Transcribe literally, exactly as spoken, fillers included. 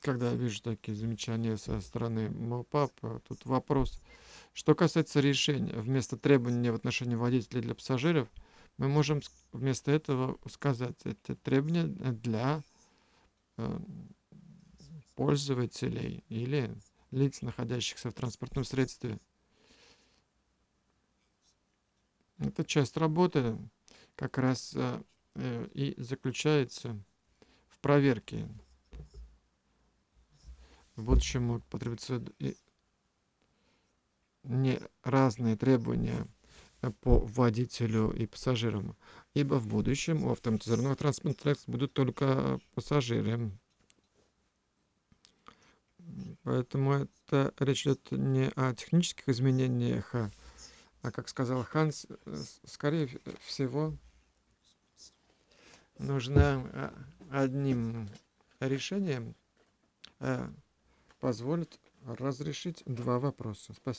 когда я вижу такие замечания со стороны моего папы. Тут вопрос. Что касается решения, вместо требования в отношении водителя для пассажиров, мы можем ск- вместо этого сказать, это требования для э, пользователей или лиц, находящихся в транспортном средстве. Это часть работы как раз э, э, и заключается в проверке. В будущем могут потребоваться и не разные требования э, по водителю и пассажирам, ибо в будущем у автоматизированного транспортного средства будут только пассажиры. Поэтому это речь идет не о технических изменениях, а, а как сказал Ханс, э, с- скорее в- всего нужно э, одним решением э, позволить разрешить два вопроса. Спасибо.